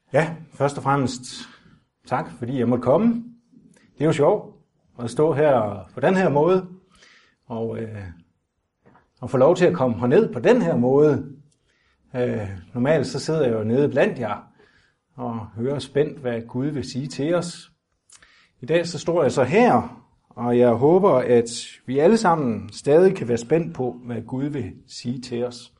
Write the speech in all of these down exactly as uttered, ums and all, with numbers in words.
Ja, først og fremmest tak, fordi jeg måtte komme. Det er jo sjovt at stå her på den her måde, og, øh, og få lov til at komme herned på den her måde. Øh, normalt så sidder jeg jo nede blandt jer og hører spændt, hvad Gud vil sige til os. I dag så står jeg så her, og jeg håber, at vi alle sammen stadig kan være spændt på, hvad Gud vil sige til os.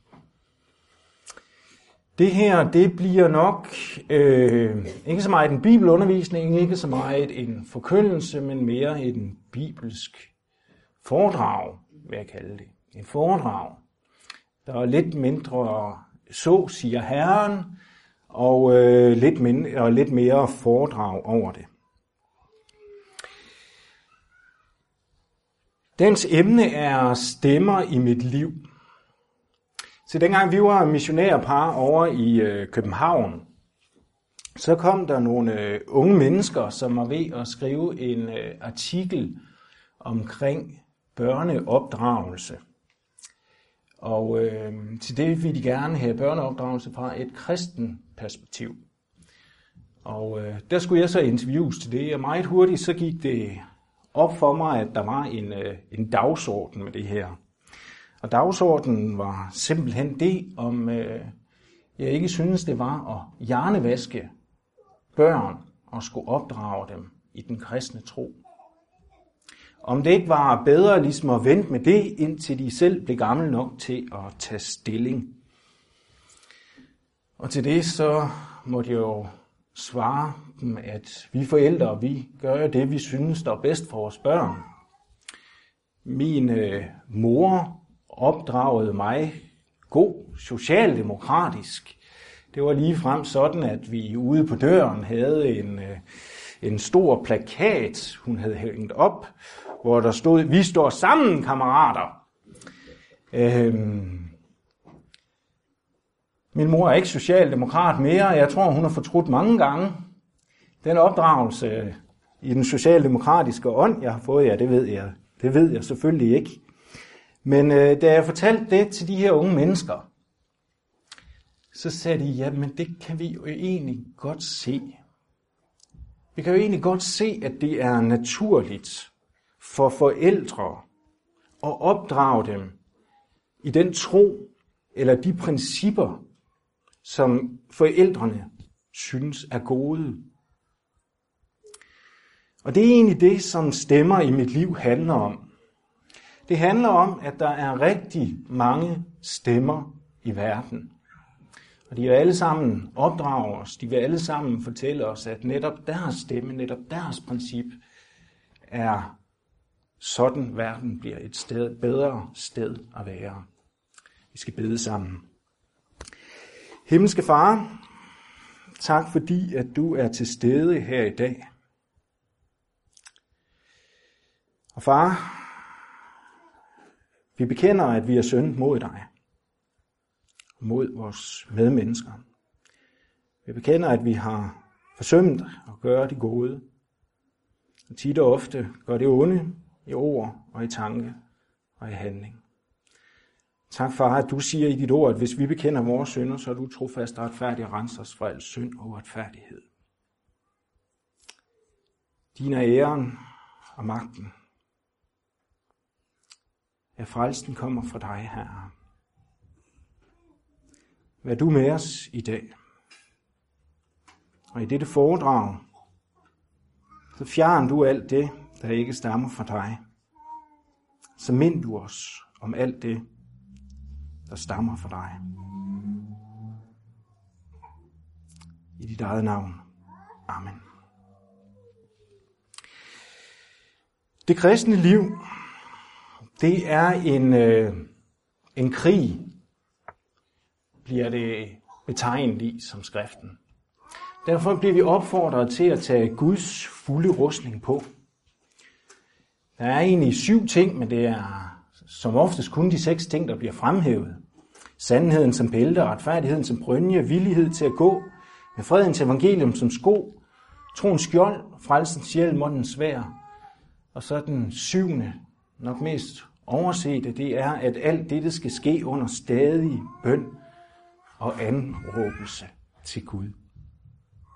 Det her, det bliver nok øh, ikke så meget en bibelundervisning, ikke så meget en forkyndelse, men mere en bibelsk foredrag, vil jeg kalde det. En foredrag. Der er lidt mindre, så siger Herren, og, øh, lidt, mindre, og lidt mere foredrag over det. Dens emne er stemmer i mit liv. Så dengang vi var missionærpar over i øh, København, så kom der nogle øh, unge mennesker, som var ved at skrive en øh, artikel omkring børneopdragelse. Og øh, til det ville de gerne have børneopdragelse fra et kristen perspektiv. Og øh, der skulle jeg så interviews til det, og meget hurtigt så gik det op for mig, at der var en, øh, en dagsorden med det her. Og dagsordenen var simpelthen det, om øh, jeg ikke synes, det var at hjernevaske børn og skulle opdrage dem i den kristne tro. Om det ikke var bedre ligesom at vente med det, indtil de selv blev gamle nok til at tage stilling. Og til det så måtte jeg jo svare dem, at vi forældre, vi gør det, vi synes, der er bedst for vores børn. Min øh, mor opdragede mig god socialdemokratisk. Det var ligefrem sådan, at vi ude på døren havde en, en stor plakat, hun havde hængt op, hvor der stod, vi står sammen, kammerater. Øhm. Min mor er ikke socialdemokrat mere. Jeg tror, hun har fortrudt mange gange. Den opdragelse i den socialdemokratiske ånd, jeg har fået, ja, det ved jeg, det ved jeg selvfølgelig ikke. Men øh, da jeg fortalte det til de her unge mennesker, så sagde de, ja, men det kan vi jo egentlig godt se. Vi kan jo egentlig godt se, at det er naturligt for forældre at opdrage dem i den tro eller de principper, som forældrene synes er gode. Og det er egentlig det, som stemmer i mit liv handler om. Det handler om, at der er rigtig mange stemmer i verden. Og de vil alle sammen opdrage os, de vil alle sammen fortælle os, at netop deres stemme, netop deres princip er sådan, verden bliver et sted, bedre sted at være. Vi skal bede sammen. Himmelske Far, tak fordi, at du er til stede her i dag. Og far, vi bekender, at vi er syndet mod dig, mod vores medmennesker. Vi bekender, at vi har forsømt at gøre det gode, og tit og ofte gør det onde i ord og i tanke og i handling. Tak, far, at du siger i dit ord, at hvis vi bekender vores synder, så er du trofast og retfærdig og renser os fra al synd og uretfærdighed. Din er æren og magten. Ja, frelsen kommer fra dig, Herre. Vær du med os i dag. Og i dette foredrag, så fjern du alt det, der ikke stammer fra dig. Så mind du os om alt det, der stammer fra dig. I dit eget navn. Amen. Det kristne liv, det er en, øh, en krig, bliver det betegnet i som skriften. Derfor bliver vi opfordret til at tage Guds fulde rustning på. Der er egentlig syv ting, men det er som oftest kun de seks ting, der bliver fremhævet. Sandheden som bælte, retfærdigheden som brynje, villighed til at gå, med fredens evangelium som sko, troens skjold, frelsens hjelm og den sværd. Og så den syvende, nok mest oversete, det er, at alt dette skal ske under stadig bøn og anråbelse til Gud.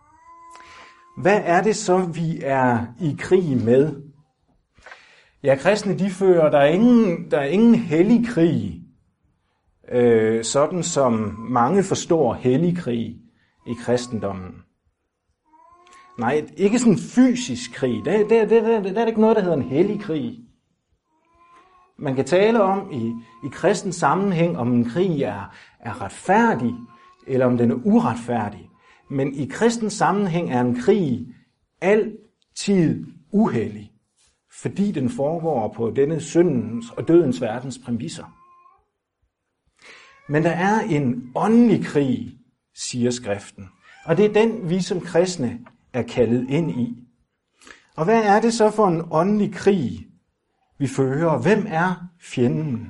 Hvad er det så, vi er i krig med? Ja, kristne, de fører, der er ingen, der er ingen hellig krig, øh, sådan som mange forstår hellig krig i kristendommen. Nej, ikke sådan en fysisk krig. Der, der, der, der, der er ikke noget, der hedder en hellig krig. Man kan tale om i, i kristens sammenhæng, om en krig er, er retfærdig, eller om den er uretfærdig. Men i kristens sammenhæng er en krig altid uhellig, fordi den foregår på denne syndens og dødens verdens præmisser. Men der er en åndelig krig, siger skriften, og det er den, vi som kristne er kaldet ind i. Og hvad er det så for en åndelig krig, vi fører? Hvem er fjenden?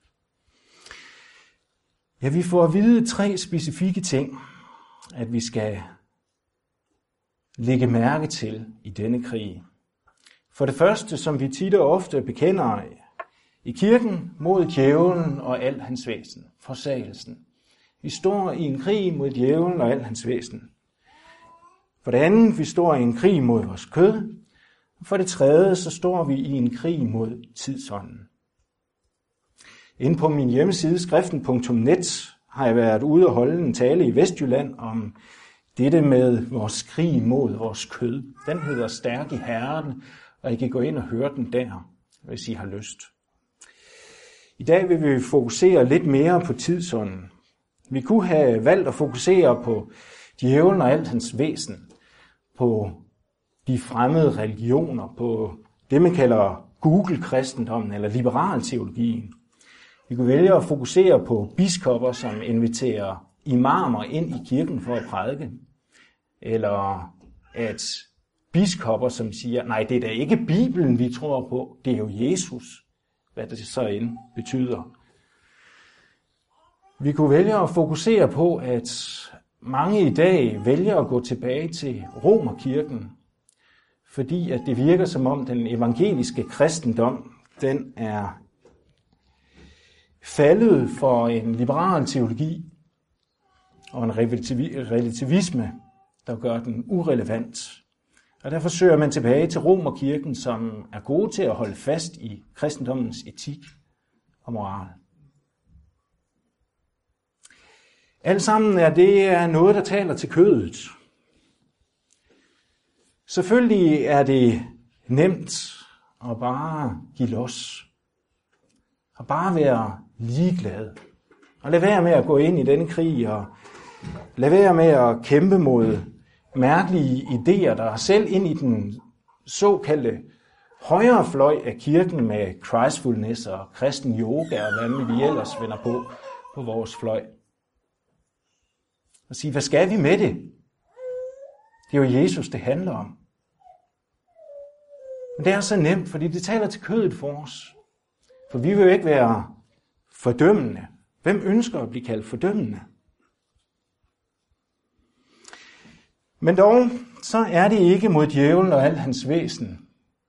Ja, vi får at vide tre specifikke ting, at vi skal lægge mærke til i denne krig. For det første, som vi tit og ofte bekender i kirken, mod djævlen og alt hans væsen, forsagelsen. Vi står i en krig mod djævlen og alt hans væsen. For det andet, vi står i en krig mod vores kød. For det tredje, så står vi i en krig mod tidsånden. Inde på min hjemmeside, skriften punktum net, har jeg været ude og holde en tale i Vestjylland om dette med vores krig mod vores kød. Den hedder Stærk i Herren, og I kan gå ind og høre den der, hvis I har lyst. I dag vil vi fokusere lidt mere på tidsånden. Vi kunne have valgt at fokusere på djævlen og alt hans væsen, på de fremmede religioner, på det, man kalder Google-kristendommen eller liberal-teologien. Vi kunne vælge at fokusere på biskopper, som inviterer imamer ind i kirken for at prædike. Eller at biskopper, som siger, nej, det er da ikke Bibelen, vi tror på, det er jo Jesus, hvad det så end betyder. Vi kunne vælge at fokusere på, at mange i dag vælger at gå tilbage til Romerkirken, fordi at det virker som om den evangeliske kristendom, den er faldet for en liberal teologi og en relativisme, der gør den urelevant. Og derfor søger man tilbage til Romerkirken, som er gode til at holde fast i kristendommens etik og moral. Alt sammen er det noget, der taler til kødet. Selvfølgelig er det nemt at bare give los. Og bare være ligeglad. Og lad være med at gå ind i denne krig, og lad være med at kæmpe mod mærkelige idéer, der er selv ind i den såkaldte højre fløj af kirken med Christfulness og kristen yoga og hvad vi ellers vender på på vores fløj. Og sige, hvad skal vi med det? Det er jo Jesus, det handler om. Men det er så nemt, fordi det taler til kødet for os. For vi vil jo ikke være fordømmende. Hvem ønsker at blive kaldt fordømmende? Men dog, så er det ikke mod djævlen og alt hans væsen.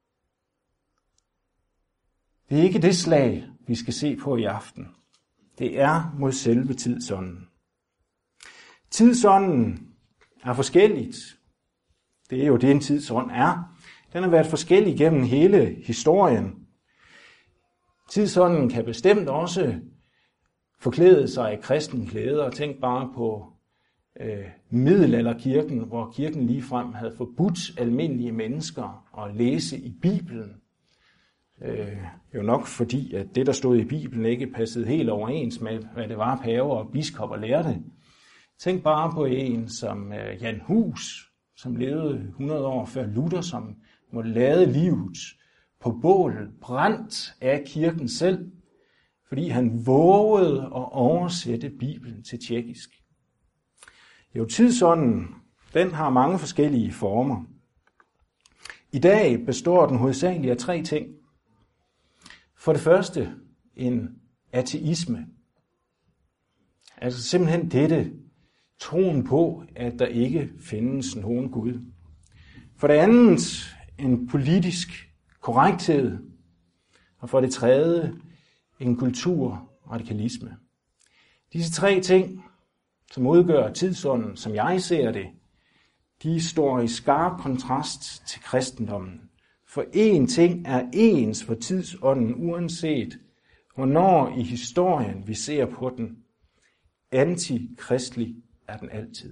Det er ikke det slag, vi skal se på i aften. Det er mod selve tidsånden. Tidsånden er forskelligt. Det er jo det, en tidsånd er. Den har været forskellig gennem hele historien. Tidsånden kan bestemt også forklæde sig i kristen klæder. Tænk bare på øh, middelalderkirken, hvor kirken ligefrem havde forbudt almindelige mennesker at læse i Bibelen. Øh, jo nok fordi, at det, der stod i Bibelen, ikke passede helt overens med, hvad det var, paver og biskopper lærte. Tænk bare på en som øh, Jan Hus, som levede hundrede år før Luther, som måtte lade livet på bålet, brændt af kirken selv, fordi han vågede at oversætte Bibelen til tjekkisk. Jo, tidsånden, den har mange forskellige former. I dag består den hovedsageligt af tre ting. For det første, en ateisme. Altså simpelthen dette, troen på, at der ikke findes nogen Gud. For det andet, en politisk korrekthed. Og for det tredje, en kulturradikalisme. Disse tre ting, som udgør tidsånden, som jeg ser det, de står i skarp kontrast til kristendommen. For én ting er ens for tidsånden, uanset hvornår i historien vi ser på den. Antikristelig er den altid.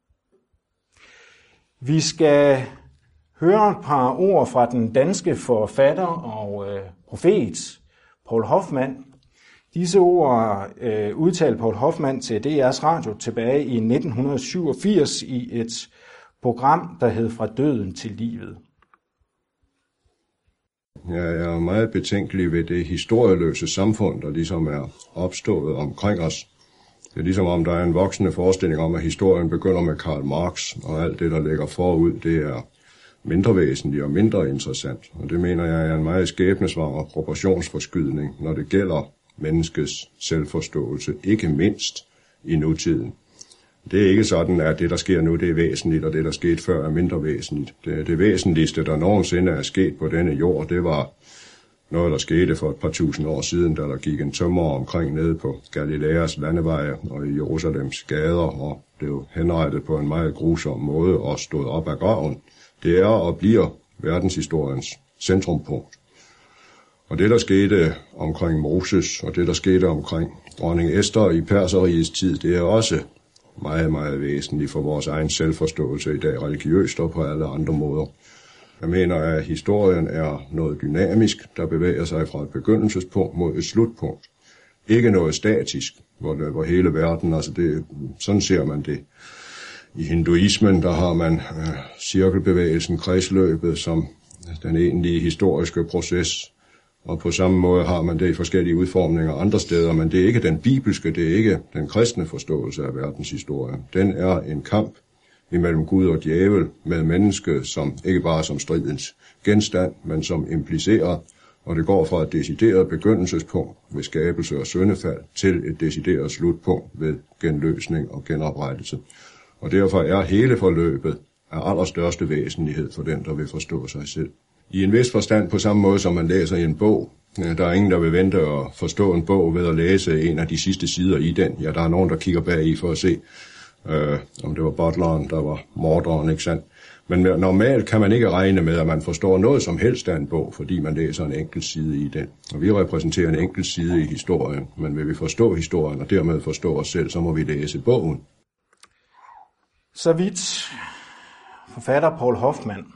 Vi skal høre et par ord fra den danske forfatter og øh, profet Paul Hoffmann. Disse ord øh, udtalte Paul Hoffmann til D R's radio tilbage i nitten syvogfirs i et program, der hed Fra døden til livet. Jeg er meget betænkelig ved det historieløse samfund, der ligesom er opstået omkring os. Det er ligesom om, der er en voksende forestilling om, at historien begynder med Karl Marx, og alt det, der ligger forud, det er mindre væsentligt og mindre interessant. Og det mener jeg er en meget skæbnesvanger proportionsforskydning, når det gælder menneskets selvforståelse, ikke mindst i nutiden. Det er ikke sådan, at det, der sker nu, det er væsentligt, og det, der skete før, er mindre væsentligt. Det, det væsentligste, der nogensinde er sket på denne jord, det var noget, der skete for et par tusind år siden, da der gik en tømrer omkring nede på Galileas landeveje og i Jerusalems gader, og blev henrettet på en meget grusom måde og stod op af graven. Det er og bliver verdenshistoriens centrumpunkt. Og det, der skete omkring Moses, og det, der skete omkring dronning Esther i Perserrigets tid, det er også meget, meget væsentligt for vores egen selvforståelse i dag, religiøst og på alle andre måder. Jeg mener, at historien er noget dynamisk, der bevæger sig fra et begyndelsespunkt mod et slutpunkt. Ikke noget statisk, hvor, det, hvor hele verden, altså det, sådan ser man det. I hinduismen, der har man øh, cirkelbevægelsen, kredsløbet, som den egentlige historiske proces. Og på samme måde har man det i forskellige udformninger andre steder, men det er ikke den bibelske, det er ikke den kristne forståelse af verdenshistorien. Den er en kamp imellem Gud og djævel, med mennesket som ikke bare som stridens genstand, men som impliceret, og det går fra et decideret begyndelsespunkt ved skabelse og syndefald til et decideret slutpunkt ved genløsning og genoprettelse. Og derfor er hele forløbet af allerstørste væsentlighed for den, der vil forstå sig selv. I en vis forstand på samme måde, som man læser i en bog. Der er ingen, der vil vente at forstå en bog ved at læse en af de sidste sider i den. Ja, der er nogen, der kigger bag i for at se, øh, om det var butleren, der var morderen, ikke sandt? Men normalt kan man ikke regne med, at man forstår noget som helst af en bog, fordi man læser en enkelt side i den. Og vi repræsenterer en enkelt side i historien, men vil vi forstå historien og dermed forstå os selv, så må vi læse bogen. Så vidt forfatter Paul Hoffmann.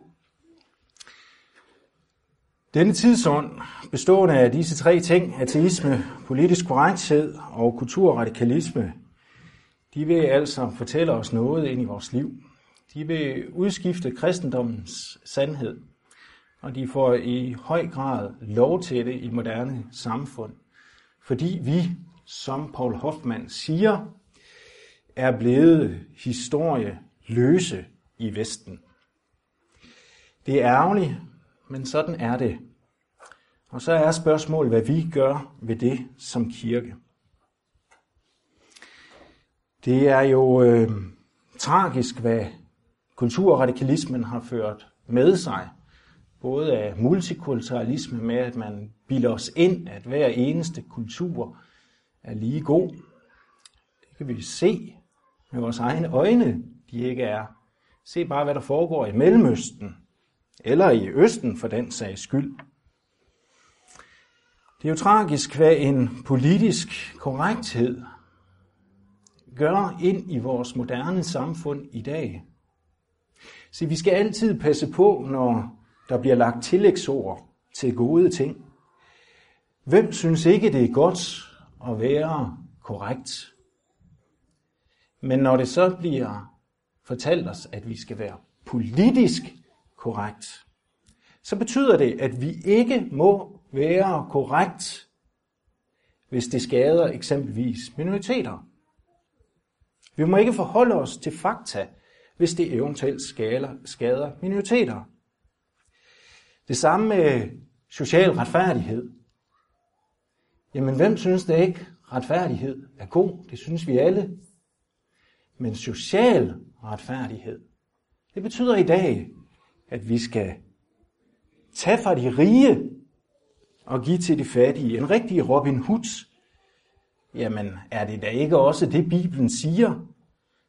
Denne tidsånd, bestående af disse tre ting, ateisme, politisk korrekthed og kulturradikalisme, de vil altså fortælle os noget ind i vores liv. De vil udskifte kristendommens sandhed, og de får i høj grad lov til det i moderne samfund, fordi vi, som Paul Hoffmann siger, er blevet historieløse i Vesten. Det er ærgerligt, men sådan er det. Og så er spørgsmålet, hvad vi gør ved det som kirke. Det er jo øh, tragisk, hvad kulturradikalismen har ført med sig. Både af multikulturalisme med, at man bilder os ind, at hver eneste kultur er lige god. Det kan vi se med vores egne øjne, de ikke er. Se bare, hvad der foregår i Mellemøsten, eller i Østen for den sags skyld. Det er jo tragisk, hvad en politisk korrekthed gør ind i vores moderne samfund i dag. Så vi skal altid passe på, når der bliver lagt tillægsord til gode ting. Hvem synes ikke, det er godt at være korrekt? Men når det så bliver fortalt os, at vi skal være politisk korrekt, så betyder det, at vi ikke må være korrekt, hvis det skader eksempelvis minoriteter. Vi må ikke forholde os til fakta, hvis det eventuelt skader, skader minoriteter. Det samme med social retfærdighed. Jamen, hvem synes det ikke, retfærdighed er god? Det synes vi alle. Men social retfærdighed, det betyder i dag, at vi skal tage fra de rige og give til de fattige. En rigtig Robin Hood. Jamen, er det da ikke også det, Bibelen siger?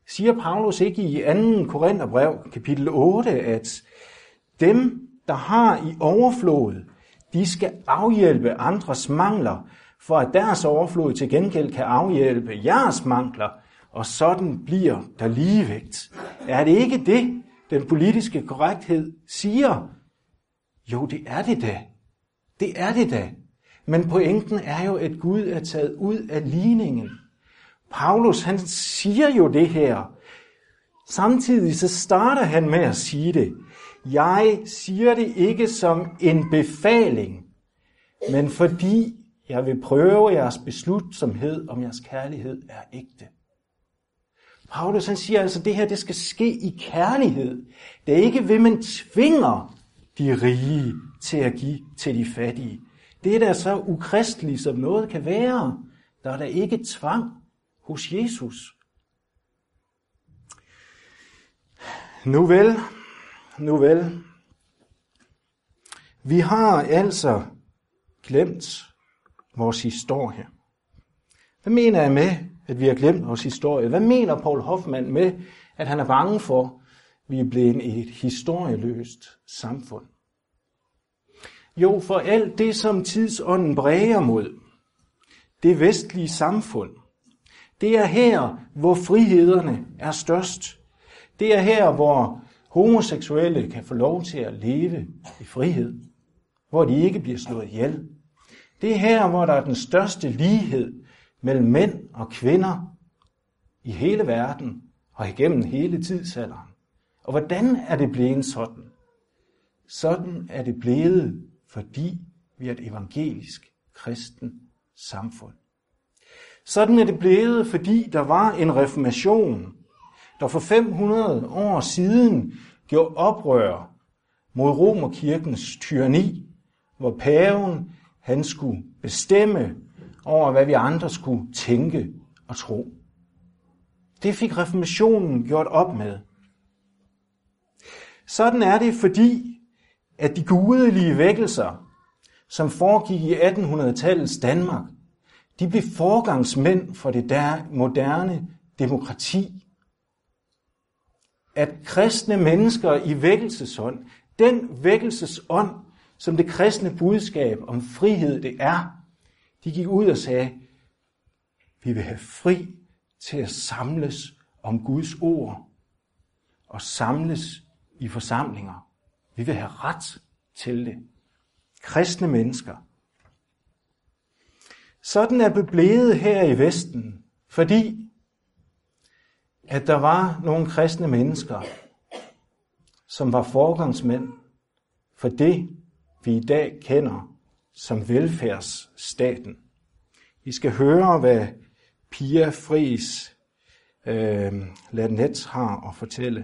Siger Paulus ikke i anden Korintherbrev, kapitel otte, at dem, der har i overflod, de skal afhjælpe andres mangler, for at deres overflod til gengæld kan afhjælpe jeres mangler, og sådan bliver der ligevægt. Er det ikke det, den politiske korrekthed siger? Jo, det er det da. Det er det da. Men pointen er jo, at Gud er taget ud af ligningen. Paulus, han siger jo det her. Samtidig så starter han med at sige det. Jeg siger det ikke som en befaling, men fordi jeg vil prøve jeres beslutsomhed, om jeres kærlighed er ægte. Paulus, han siger altså, at det her det skal ske i kærlighed. Det er ikke ved, man tvinger de rige til at give til de fattige. Det er da så ukristeligt, som noget kan være. Der er der ikke tvang hos Jesus. Nu vel, nu vel. Vi har altså glemt vores historie. Hvad mener jeg med, at vi har glemt vores historie? Hvad mener Paul Hoffmann med, at han er bange for, at vi er blevet et historieløst samfund? Jo, for alt det, som tidsånden bræger mod, det vestlige samfund, det er her, hvor frihederne er størst. Det er her, hvor homoseksuelle kan få lov til at leve i frihed, hvor de ikke bliver slået ihjel. Det er her, hvor der er den største lighed mellem mænd og kvinder i hele verden og igennem hele tidsalderen. Og hvordan er det blevet sådan? Sådan er det blevet, fordi vi er et evangelisk kristen samfund. Sådan er det blevet, fordi der var en reformation, der for fem hundrede år siden gjorde oprør mod Romerkirkens tyranni, hvor paven han skulle bestemme over, hvad vi andre skulle tænke og tro. Det fik reformationen gjort op med. Sådan er det, fordi at de gudelige vækkelser, som foregik i attenhundredetallets Danmark, de blev forgangsmænd for det der moderne demokrati. At kristne mennesker i vækkelsesånd, den vækkelsesånd, som det kristne budskab om frihed det er, de gik ud og sagde, vi vil have fri til at samles om Guds ord og samles i forsamlinger. Vi vil have ret til det. Kristne mennesker. Sådan er det blevet her i Vesten, fordi at der var nogle kristne mennesker, som var foregangsmænd for det, vi i dag kender som velfærdsstaten. Vi skal høre, hvad Pia Friis øh, Lanet har at fortælle.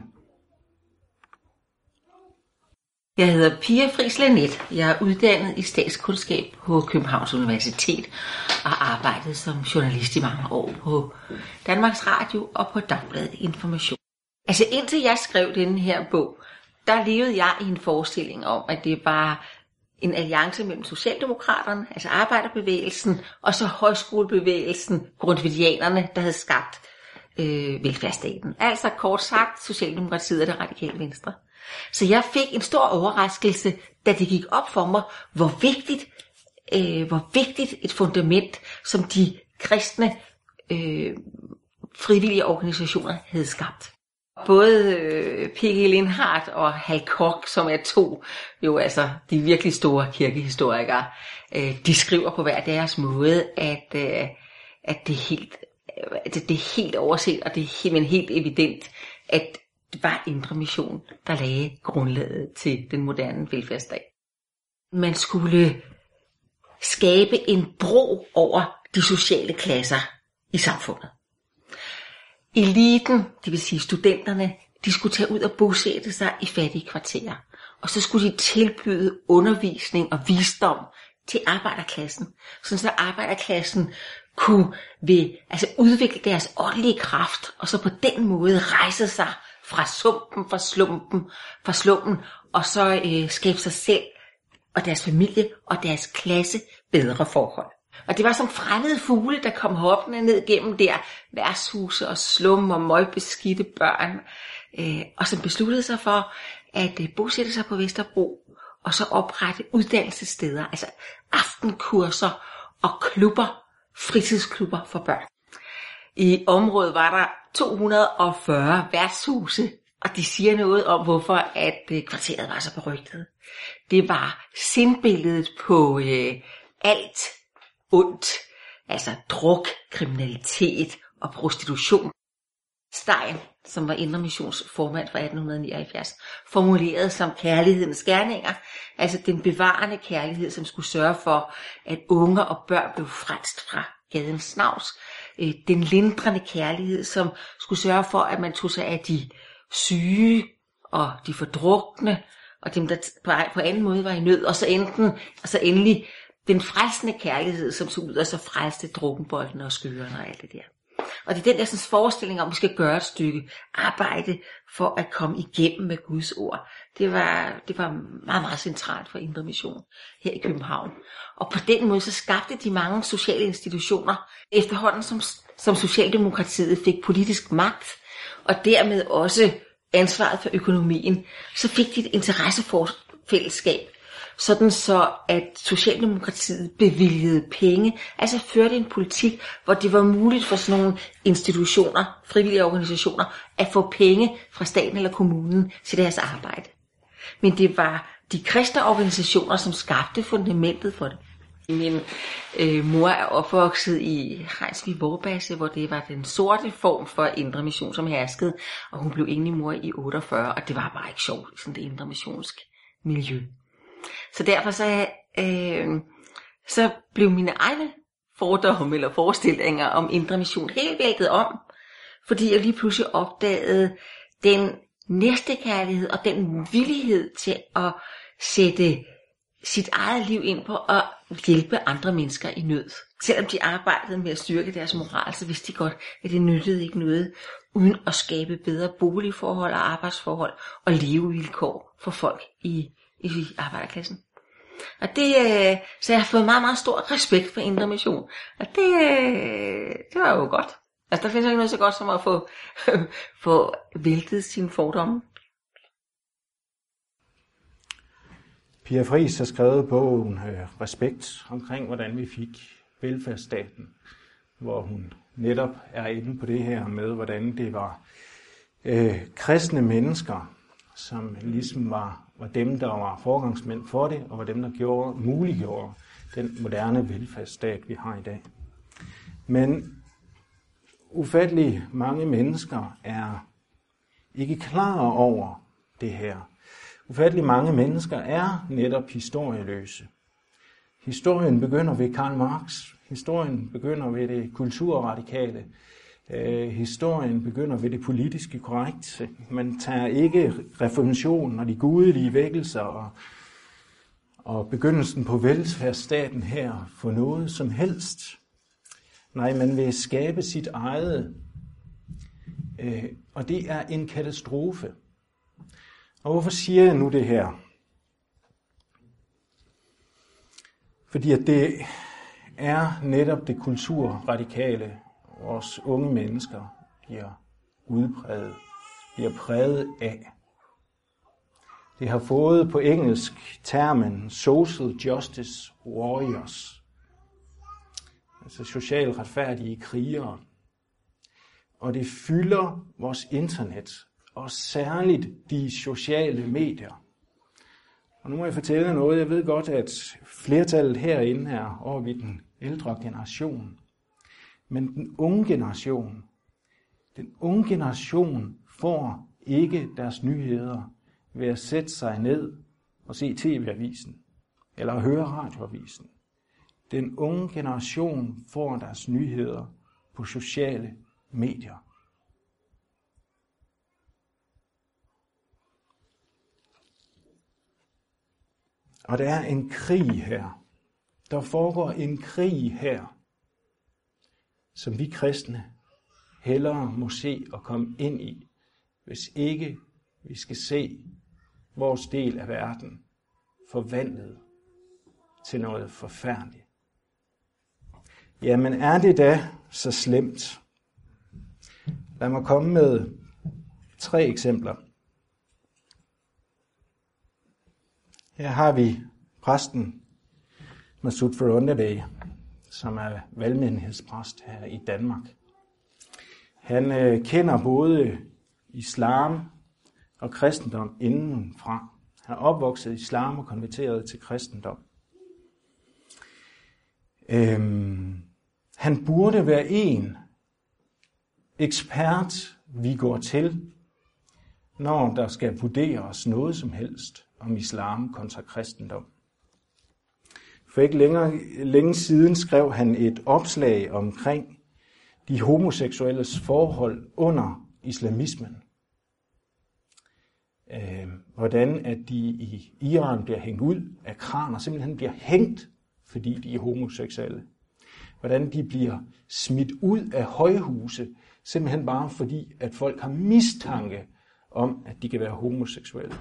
Jeg hedder Pia Friis Lanet. Jeg er uddannet i statskundskab på Københavns Universitet og arbejdet som journalist i mange år på Danmarks Radio og på Dagbladet Information. Altså indtil jeg skrev denne her bog, der levede jeg i en forestilling om, at det var en alliance mellem Socialdemokraterne, altså arbejderbevægelsen, og så højskolebevægelsen, grundtvigianerne, der havde skabt øh, velfærdsstaten. Altså kort sagt, Socialdemokratiet og det radikale venstre. Så jeg fik en stor overraskelse, da det gik op for mig, hvor vigtigt, øh, hvor vigtigt et fundament, som de kristne øh, frivillige organisationer havde skabt. Både øh, P G Lindhardt og Hal Koch, som er to jo altså de virkelig store kirkehistorikere, øh, de skriver på hver deres måde, at, øh, at det er helt, at det er helt overset, og det er helt, men helt evident, at det var Indre Mission, der lagde grundlaget til den moderne velfærdsstat. Man skulle skabe en bro over de sociale klasser i samfundet. Eliten, det vil sige studenterne, de skulle tage ud og bosætte sig i fattige kvarterer. Og så skulle de tilbyde undervisning og visdom til arbejderklassen, sådan så arbejderklassen kunne ved, altså udvikle deres åndelige kraft, og så på den måde rejse sig fra sumpen, fra slumpen, fra slummen, og så øh, skabe sig selv og deres familie og deres klasse bedre forhold. Og det var som fremmede fugle, der kom hoppende ned gennem der værtshuse og slum og møgbeskidte børn, øh, og som besluttede sig for at øh, bosætte sig på Vesterbro, og så oprette uddannelsessteder, altså aftenkurser og klubber, fritidsklubber for børn. I området var der to hundrede og fyrre værtshuse, og de siger noget om, hvorfor at øh, kvarteret var så berygtet. Det var sindbilledet på øh, alt ondt, altså druk, kriminalitet og prostitution. Stein, som var Indre Missions formand fra atten nioghalvfjerds, formulerede som kærlighedens gerninger, altså den bevarende kærlighed, som skulle sørge for, at unge og børn blev frelst fra gadens snavs. Den lindrende kærlighed, som skulle sørge for, at man tog sig af de syge og de fordrukne, og dem, der på anden måde var i nød, og så, enten, og så endelig den frelsende kærlighed, som så ud og så frelste drukkenboltene og skørerne og alt det der. Og det er den der sådan, forestilling om, at vi skal gøre et stykke arbejde for at komme igennem med Guds ord. Det var, det var meget, meget centralt for Indre Mission her i København. Og på den måde så skabte de mange sociale institutioner, efterhånden som, som Socialdemokratiet fik politisk magt, og dermed også ansvaret for økonomien, så fik de et interessefællesskab, sådan så at Socialdemokratiet bevilgede penge, altså førte en politik, hvor det var muligt for sådan nogle institutioner, frivillige organisationer, at få penge fra staten eller kommunen til deres arbejde. Men det var de kristne organisationer, som skabte fundamentet for det. Min øh, mor er opvokset i Hejnsvig Vorbasse, hvor det var den sorte form for Indre Mission, som herskede, og hun blev enig mor i otteogfyrre, og det var bare ikke sjovt i sådan det indre missionsk miljø. Så derfor så, øh, så blev mine egne fordomme eller forestillinger om Indre Mission helt væltet om, fordi jeg lige pludselig opdagede den næstekærlighed og den villighed til at sætte sit eget liv ind på at hjælpe andre mennesker i nød. Selvom de arbejdede med at styrke deres moral, så vidste de godt, at det nyttede ikke noget, uden at skabe bedre boligforhold og arbejdsforhold og levevilkår for folk i, i arbejderklassen. Og det, så jeg har fået meget, meget stor respekt for Indre Mission. Og det, det var jo godt. Altså der findes ikke noget så godt som at få, få væltet sine fordomme. Pia Fris har skrevet bogen Respekt omkring, hvordan vi fik velfærdsstaten, hvor hun netop er inde på det her med, hvordan det var øh, kristne mennesker, som ligesom var, var dem, der var foregangsmænd for det, og var dem, der gjorde, muliggjorde den moderne velfærdsstat, vi har i dag. Men ufattelig mange mennesker er ikke klar over det her. Ufattelig mange mennesker er netop historieløse. Historien begynder ved Karl Marx. Historien begynder ved det kulturradikale. Øh, historien begynder ved det politiske korrekte. Man tager ikke reformationen og de gudelige vækkelser og, og begyndelsen på velfærdsstaten her for noget som helst. Nej, man vil skabe sit eget. Øh, og det er en katastrofe. Og hvorfor siger jeg nu det her? Fordi at det er netop det kulturradikale, vores unge mennesker bliver udpræget, bliver præget af. Det har fået på engelsk termen social justice warriors, altså socialt retfærdige krigere. Og det fylder vores internet, og særligt de sociale medier. Og nu må jeg fortælle noget. Jeg ved godt, at flertallet herinde er over ved den ældre generation. Men den unge generation, den unge generation får ikke deres nyheder ved at sætte sig ned og se T V-avisen eller høre radioavisen. Den unge generation får deres nyheder på sociale medier. Og der er en krig her. Der foregår en krig her, som vi kristne hellere må se og komme ind i, hvis ikke vi skal se vores del af verden forvandlet til noget forfærdeligt. Jamen er det da så slemt? Lad mig komme med tre eksempler. Her har vi præsten Masud Farondadeh, som er valgmenighedspræst her i Danmark. Han øh, kender både islam og kristendom indenfra. Han er opvokset i islam og konverteret til kristendom. Øhm, han burde være en ekspert, vi går til, når der skal vurderes noget som helst om islam kontra kristendom. For ikke længere, længe siden skrev han et opslag omkring de homoseksuelles forhold under islamismen. Øh, hvordan at de i Iran bliver hængt ud af kraner, simpelthen bliver hængt, fordi de er homoseksuelle. Hvordan de bliver smidt ud af højhuse, simpelthen bare fordi, at folk har mistanke om, at de kan være homoseksuelle.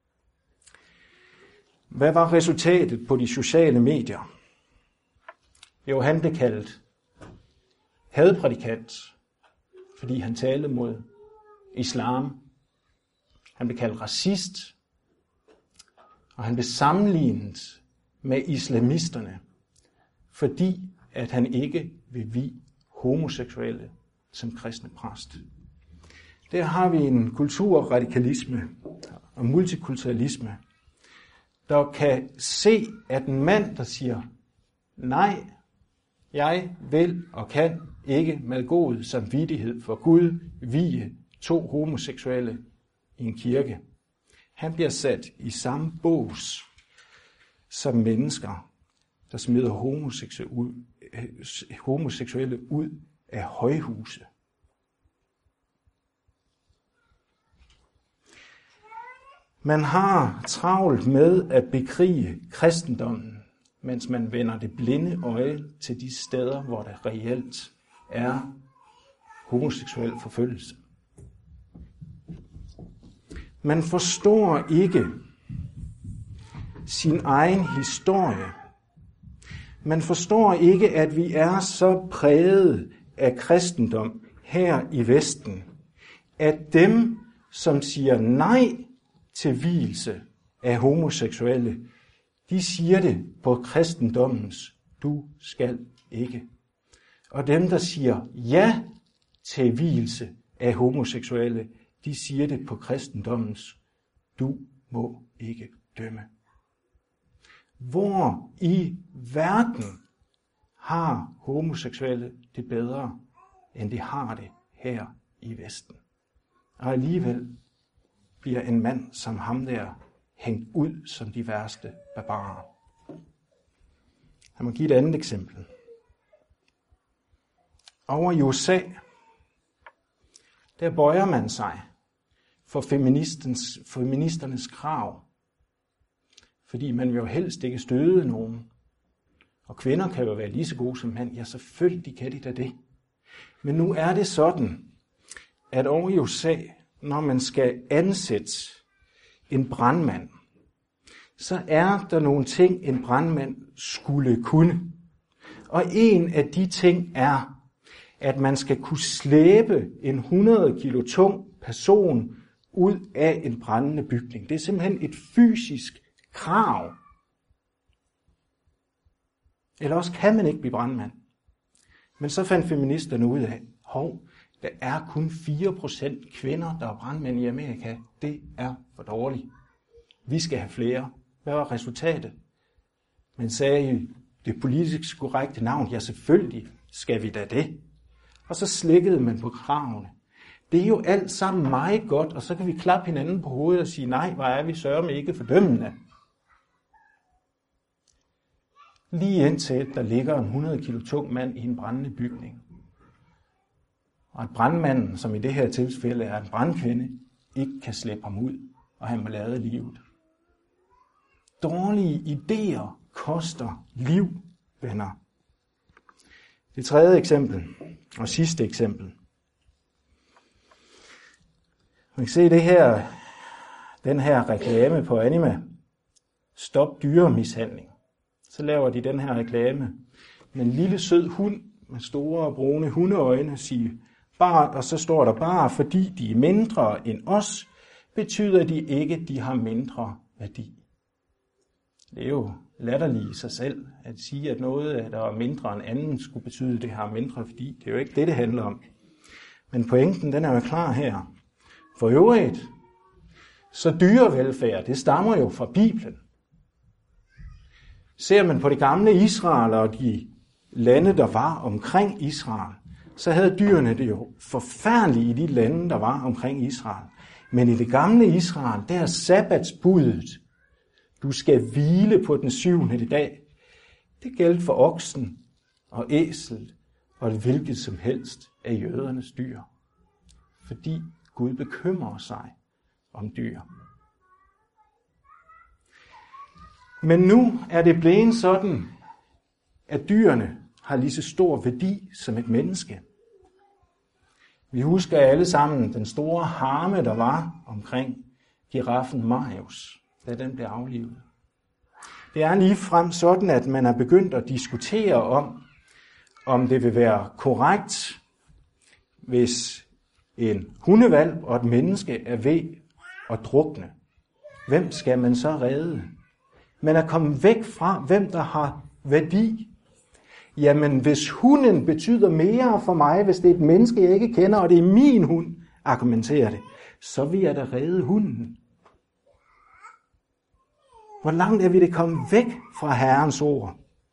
Hvad var resultatet på de sociale medier? Jo, han blev kaldt hadprædikant, fordi han talte mod islam. Han blev kaldt racist, og han blev sammenlignet med islamisterne, fordi at han ikke vil vie homoseksuelle som kristne præst. Der har vi en kulturradikalisme og multikulturalisme, der kan se, at en mand, der siger, nej, jeg vil og kan ikke med god samvittighed for Gud vie to homoseksuelle i en kirke. Han bliver sat i samme bås som mennesker, der smider homoseksuelle ud, homoseksuelle ud af højhuse. Man har travlt med at bekrige kristendommen, mens man vender det blinde øje til de steder, hvor der reelt er homoseksuel forfølgelse. Man forstår ikke sin egen historie. Man forstår ikke, at vi er så præget af kristendom her i Vesten, at dem, som siger nej til vielse af homoseksuelle, de siger det på kristendommens, du skal ikke. Og dem, der siger ja til vielse af homoseksuelle, de siger det på kristendommens, du må ikke dømme. Hvor i verden har homoseksuelle det bedre, end de har det her i Vesten? Og alligevel bliver en mand som ham der hængt ud som de værste barbarer. Jeg må give et andet eksempel. Over i U S A, der bøjer man sig for feministernes krav, fordi man vil jo helst ikke støde nogen. Og kvinder kan jo være lige så gode som mænd. Ja, selvfølgelig kan de da det. Men nu er det sådan, at over i U S A, når man skal ansætte en brandmand, så er der nogle ting, en brandmand skulle kunne. Og en af de ting er, at man skal kunne slæbe en hundrede kilo tung person ud af en brændende bygning. Det er simpelthen et fysisk krav. Eller også kan man ikke blive brandmand. Men så fandt feministerne ud af, hov, der er kun fire procent kvinder, der er brandmænd i Amerika. Det er for dårligt. Vi skal have flere. Hvad var resultatet? Man sagde det politisk korrekte navn. Ja, selvfølgelig skal vi da det. Og så slækkede man på kravene. Det er jo alt sammen meget godt, og så kan vi klappe hinanden på hovedet og sige, nej, hvor er vi sørme ikke fordømmende. Lige indtil der ligger en hundrede kilo tung mand i en brændende bygning. Og at brandmanden, som i det her tilfælde er en brandkvinde, ikke kan slippe ham ud, og han må lade livet. Dårlige idéer koster liv, venner. Det tredje eksempel, og sidste eksempel. Man kan se det her, den her reklame på Anima. Stop dyremishandling. Så laver de den her reklame med en lille sød hund med store brune hundeøjne sige, bare, og så står der bare, fordi de er mindre end os, betyder de ikke, at de har mindre værdi. Det er jo latterligt i sig selv at sige, at noget, der er mindre end anden, skulle betyde, at det har mindre værdi. Det er jo ikke det, det handler om. Men pointen, den er jo klar her. For øvrigt, så dyrevelfærd, det stammer jo fra Bibelen. Ser man på det gamle Israel og de lande, der var omkring Israel, så havde dyrene det jo forfærdeligt i de lande, der var omkring Israel. Men i det gamle Israel, der er sabbatsbuddet, du skal hvile på den syvende dag. Det gælder for oksen og æsel og det hvilket som helst af jødernes dyr. Fordi Gud bekymrer sig om dyr. Men nu er det blevet sådan, at dyrene har lige så stor værdi som et menneske. Vi husker alle sammen den store harme, der var omkring giraffen Marius, da den blev aflivet. Det er ligefrem sådan, at man er begyndt at diskutere om, om det vil være korrekt, hvis en hundehvalp og et menneske er ved at drukne. Hvem skal man så redde? Man er kommet væk fra, hvem der har værdi. Jamen, hvis hunden betyder mere for mig, hvis det er et menneske, jeg ikke kender, og det er min hund, argumenterer det, så vil jeg da redde hunden. Hvor langt er vi det kommet væk fra Herrens ord?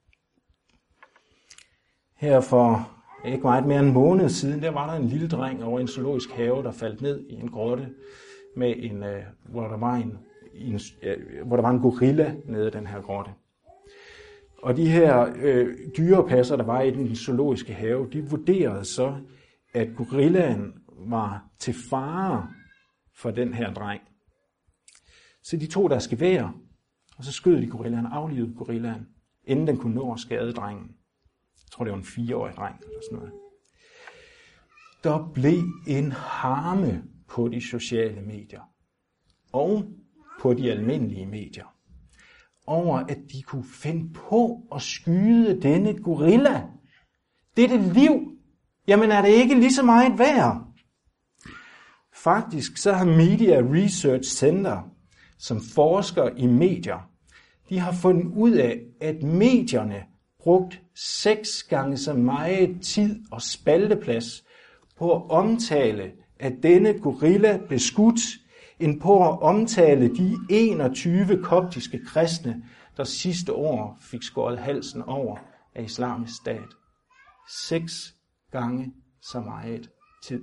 Her for ikke meget mere end en måned siden, der var der en lille dreng over en zoologisk have, der faldt ned i en grotte, med en, hvor, der var en, en, hvor der var en gorilla nede i den her grotte. Og de her øh, dyrepasser, der var i den zoologiske have, de vurderede så, at gorillaen var til fare for den her dreng. Så de tog deres gevær, og så skød de gorillaen, aflivede gorillaen, inden den kunne nå at skade drengen. Jeg tror, det var en fireårig dreng eller sådan noget. Der blev en harme på de sociale medier og på de almindelige medier over, at de kunne finde på at skyde denne gorilla. Dette liv, jamen er det ikke lige så meget værd? Faktisk så har Media Research Center, som forsker i medier, de har fundet ud af, at medierne brugt seks gange så meget tid og spalteplads på at omtale, at denne gorilla blev skudt, end på at omtale de enogtyve koptiske kristne, der sidste år fik skåret halsen over af Islamisk Stat. Seks gange så meget tid.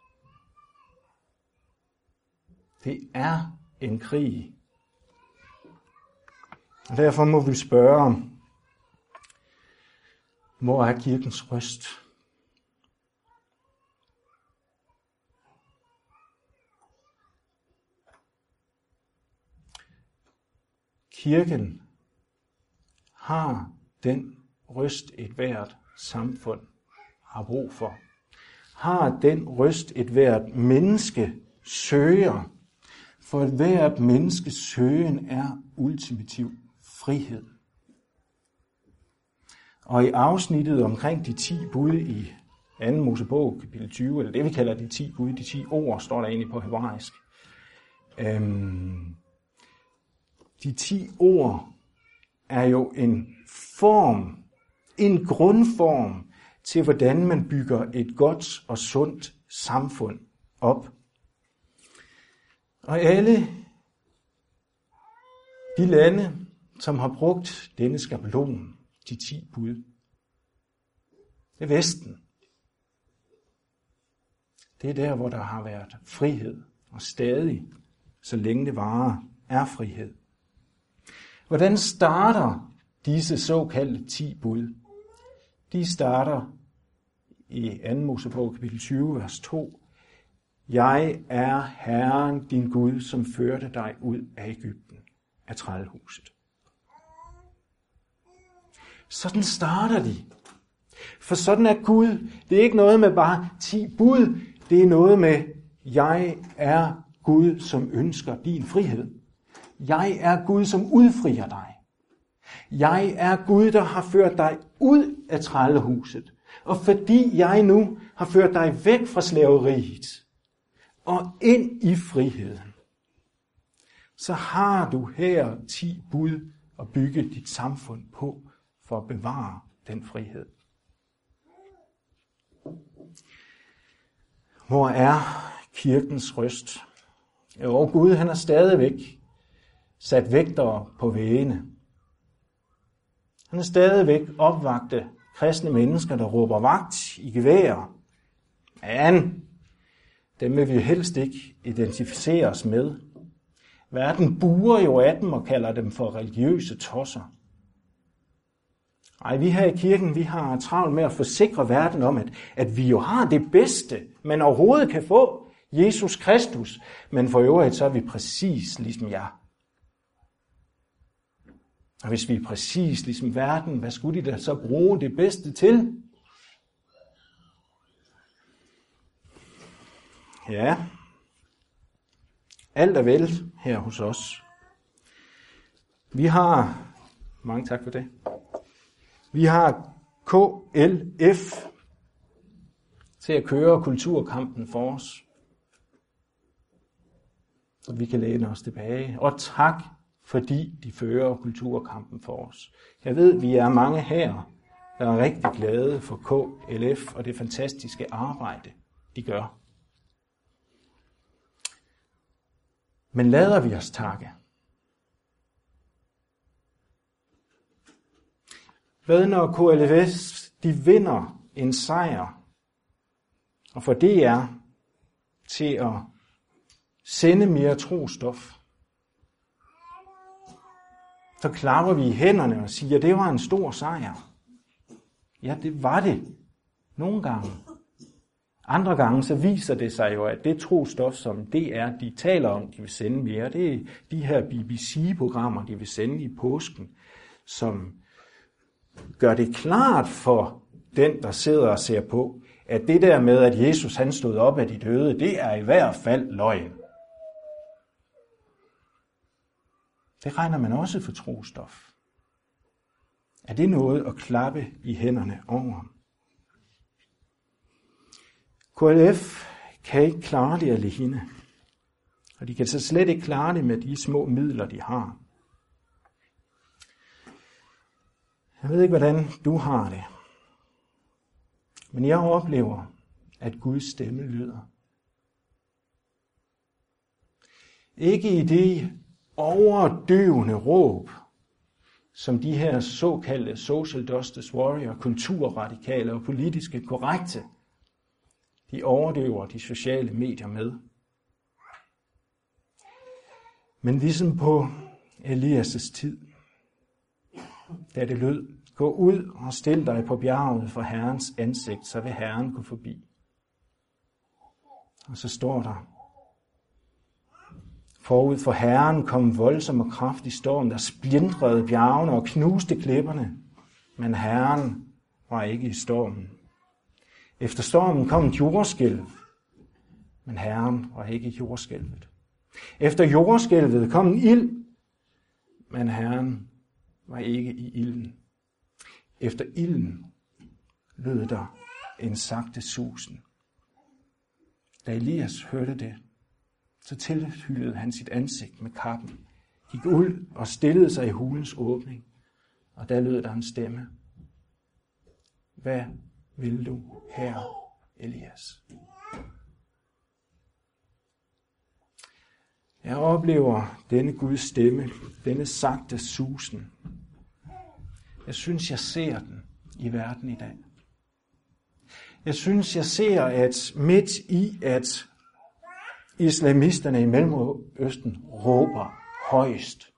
Det er en krig. Og derfor må vi spørge, hvor er kirkens røst? Kirken har den røst et hvert samfund har brug for. Har den røst et hvert menneske søger. For et hvert menneskes søgen er ultimativ frihed. Og i afsnittet omkring de ti bud i anden Mosebog, kapitel tyve, eller det vi kalder de ti bud, de ti ord, står der egentlig på hebraisk. Øhm, de ti ord er jo en form, en grundform til, hvordan man bygger et godt og sundt samfund op. Og alle de lande, som har brugt denne skabelon, de ti bud, det er Vesten. Det er der, hvor der har været frihed, og stadig, så længe det varer, er frihed. Hvordan starter disse såkaldte ti bud? De starter i anden Mosebog, kapitel tyve, vers to. Jeg er Herren, din Gud, som førte dig ud af Egypten, af trællehuset. Sådan starter de. For sådan er Gud. Det er ikke noget med bare ti bud. Det er noget med, jeg er Gud, som ønsker din frihed. Jeg er Gud, som udfrier dig. Jeg er Gud, der har ført dig ud af trællehuset, og fordi jeg nu har ført dig væk fra slaveriet og ind i friheden, så har du her ti bud at bygge dit samfund på for at bevare den frihed. Hvor er kirkens røst? Jo, Gud han er stadigvæk sat vægtere på væggene. Han er stadigvæk opvagte kristne mennesker, der råber vagt i gevær. Men dem vil vi helst ikke identificere os med. Verden buer jo af dem og kalder dem for religiøse tosser. Ej, vi her i kirken, vi har travlt med at forsikre verden om, at, at vi jo har det bedste, man overhovedet kan få, Jesus Kristus. Men for øvrigt, så er vi præcis ligesom jer. Og hvis vi er præcis ligesom verden, hvad skulle de da så bruge det bedste til? Ja, alt er vel her hos os. Vi har, mange tak for det, vi har K L F til at køre kulturkampen for os. Så vi kan læne os tilbage. Og tak, fordi de fører kulturkampen for os. Jeg ved, vi er mange her, der er rigtig glade for K L F og det fantastiske arbejde, de gør. Men lader vi os takke? Hvad når K L F de vinder en sejr, og for det er til at sende mere trostof? Så klapper vi i hænderne og siger, at det var en stor sejr. Ja, det var det. Nogle gange. Andre gange så viser det sig jo, at det trostof, som D R de taler om, de vil sende mere, det er de her B B C-programmer, de vil sende i påsken, som gør det klart for den, der sidder og ser på, at det der med, at Jesus han stod op af de døde, det er i hvert fald løgn. Det regner man også for trostof. Er det noget at klappe i hænderne over? K L F kan ikke klare det alene. Og de kan så slet ikke klare det med de små midler, de har. Jeg ved ikke, hvordan du har det. Men jeg oplever, at Guds stemme lyder. Ikke i det overdøvende råb, som de her såkaldte social justice warrior, kulturradikale og politiske korrekte, de overdøver de sociale medier med. Men ligesom på Elias' tid, da det lød, gå ud og stil dig på bjerget for Herrens ansigt, så vil Herren gå forbi. Og så står der, forud for Herren kom voldsom og kraftig storm, der splindrede bjergene og knuste klipperne, men Herren var ikke i stormen. Efter stormen kom et jordskælv, men Herren var ikke i jordskælvet. Efter jordskælvet kom en ild, men Herren var ikke i ilden. Efter ilden lød der en sagte susen. Da Elias hørte det, så tilhyldede han sit ansigt med kappen, gik ud og stillede sig i hulens åbning, og der lød der en stemme. Hvad vil du her, Elias? Jeg oplever denne Guds stemme, denne sagte susen. Jeg synes, jeg ser den i verden i dag. Jeg synes, jeg ser, at midt i, at islamisterne i Mellemøsten råber højst,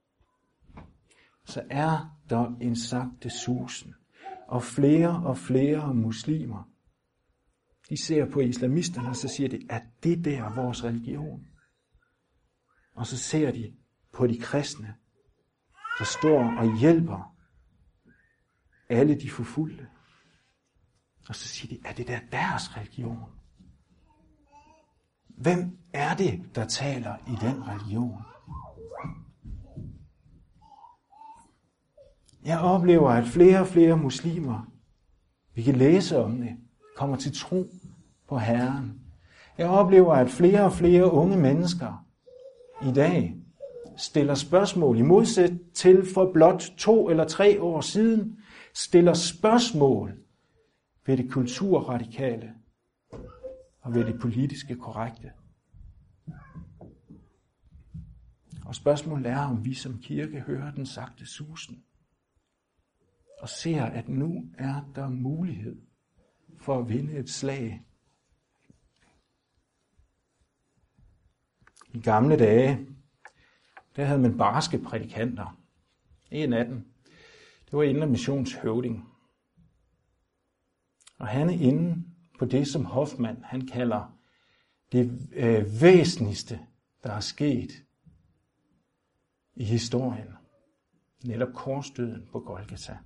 så er der en sagte susen. Og flere og flere muslimer, de ser på islamisterne, og så siger de, at det der er vores religion. Og så ser de på de kristne, der står og hjælper alle de forfulgte. Og så siger de, at det der er deres religion. Hvem er det, der taler i den religion? Jeg oplever, at flere og flere muslimer, vi kan læse om det, kommer til tro på Herren. Jeg oplever, at flere og flere unge mennesker i dag stiller spørgsmål, i modsæt til for blot to eller tre år siden, stiller spørgsmål ved det kulturradikale og ved det politiske korrekte. Og spørgsmålet er, om vi som kirke hører den sagte susen og ser, at nu er der mulighed for at vinde et slag. I gamle dage, der havde man barske prædikanter. En af dem, det var Indre Missions høvding. Og han er inde på det, som Hoffmann han kalder det øh, væsentligste, der er sket i historien. Netop korsdøden på Golgata.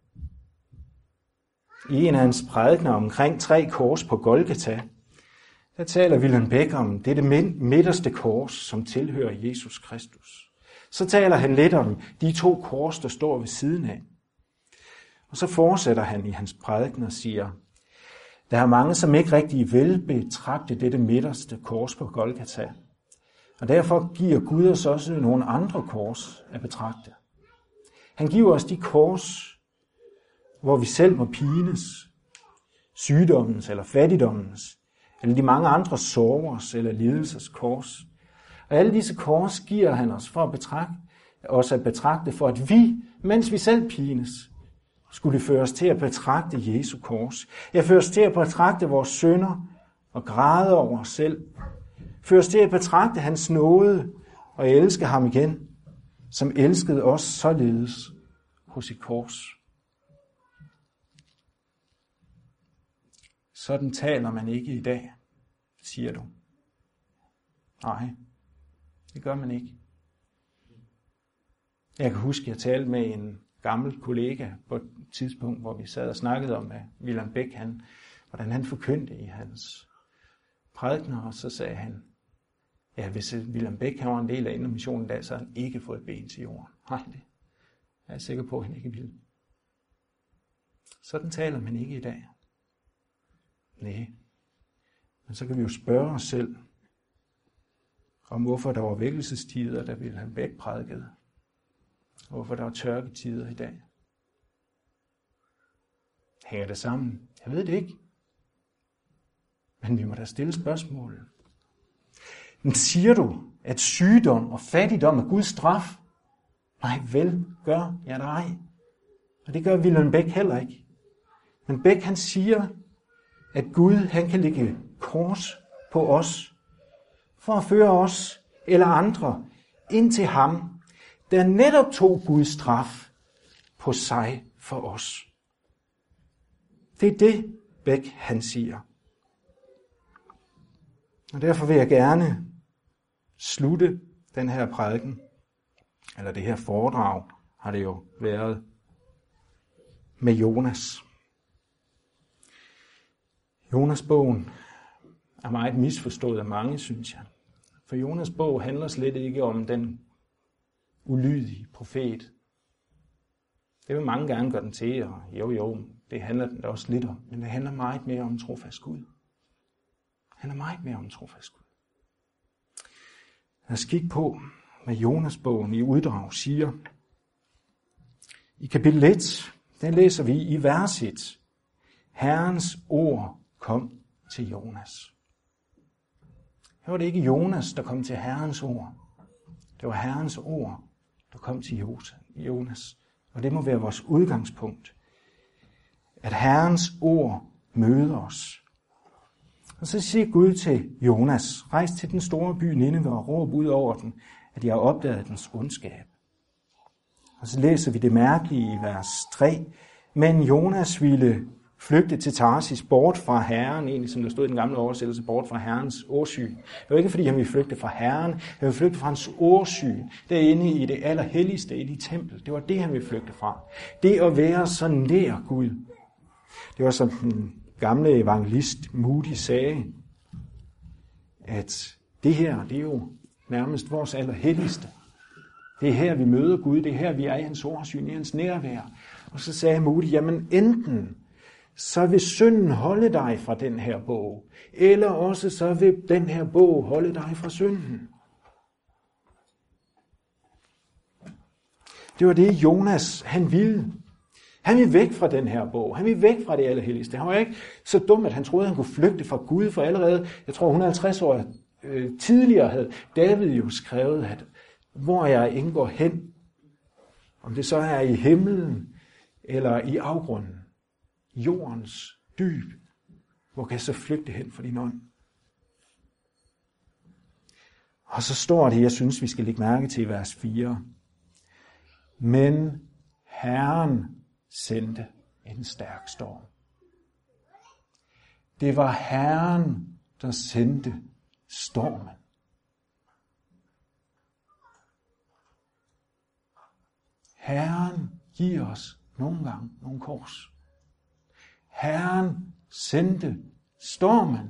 I en af hans prædikener omkring tre kors på Golgata, der taler Wilhelm Beck om det, er det midterste kors, som tilhører Jesus Kristus. Så taler han lidt om de to kors, der står ved siden af. Og så fortsætter han i hans prædiken og siger, der er mange, som ikke rigtig vil betragte dette midterste kors på Golgata. Og derfor giver Gud os også nogle andre kors at betragte. Han giver os de kors, hvor vi selv må pines, sygdommens eller fattigdommens, eller de mange andre sorgers eller lidelsers kors. Og alle disse kors giver han os for at betragte, os at betragte, for at vi, mens vi selv pines, skulle føres til at betragte Jesu kors. Jeg føres til at betragte vores synder og græde over os selv. Føres til at betragte hans nåde og elske ham igen, som elskede os således på sit kors. Sådan taler man ikke i dag, siger du. Nej, det gør man ikke. Jeg kan huske, at jeg talte med en gammel kollega på et tidspunkt, hvor vi sad og snakkede om, at Wilhelm Beck, han, hvordan han forkyndte i hans prædikener, og så sagde han, ja, hvis Wilhelm Beck han var en del af Indre Missionen i dag, så havde han ikke fået ben til jorden. Nej, det er jeg sikker på, at han ikke ville. Sådan taler man ikke i dag. Nej. Men så kan vi jo spørge os selv, om hvorfor der var vækkelsestider, da Wilhelm Beck prædikede. Og hvorfor der var tørketider i dag. Hænger det sammen? Jeg ved det ikke. Men vi må da stille spørgsmål. Men siger du, at sygdom og fattigdom er Guds straf? Nej, vel gør jeg nej. Og det gør Wilhelm Beck heller ikke. Men Beck han siger, at Gud han kan lægge kors på os, for at føre os eller andre ind til ham, der netop tog Guds straf på sig for os. Det er det, Beck han siger. Og derfor vil jeg gerne slutte den her prædiken, eller det her foredrag, har det jo været, med Jonas. Jonas-bogen er meget misforstået af mange, synes jeg. For Jonas' bog handler slet ikke om den ulydige profet. Det vil mange gerne gøre den til, og jo jo, det handler den også lidt om. Men det handler meget mere om en trofast Gud. Det handler meget mere om en trofast Gud. Lad os kigge på, hvad Jonas-bogen i uddrag siger. I kapitel et, der læser vi i vers et. Herrens ord kom til Jonas. Her var det ikke Jonas, der kom til Herrens ord. Det var Herrens ord, der kom til Jonas. Og det må være vores udgangspunkt. At Herrens ord møder os. Og så siger Gud til Jonas, rejs til den store by Nineve og råb ud over den, at jeg har opdaget dens ondskab. Og så læser vi det mærkelige i vers tre. Men Jonas ville flygte til Tarsis bort fra Herren, egentlig som der stod i den gamle oversættelse, bort fra Herrens årsyn. Det var ikke fordi han ville flygte fra Herren, han ville flygte fra hans årsyn, derinde i det allerhelligste, i det tempel. Det var det, han ville flygte fra. Det at være så nær Gud. Det var som den gamle evangelist Moody sagde, at det her, det er jo nærmest vores allerhelligste. Det er her, vi møder Gud. Det er her, vi er i hans ordsyn, i hans nærvær. Og så sagde Moody, jamen enten så vil synden holde dig fra den her bog, eller også så vil den her bog holde dig fra synden. Det var det, Jonas han ville. Han ville væk fra den her bog. Han ville væk fra det allerhelligste. Han var ikke så dum, at han troede, at han kunne flygte fra Gud, for allerede, jeg tror, et hundrede og halvtreds år øh, tidligere havde David jo skrevet, at hvor jeg indgår hen, om det så er i himlen eller i afgrunden, jordens dyb, hvor kan jeg så flygte hen for din ånd? Og så står det, jeg synes, vi skal lægge mærke til i vers fire. Men Herren sendte en stærk storm. Det var Herren, der sendte stormen. Herren giver os nogle gange nogle kors. Herren sendte stormen.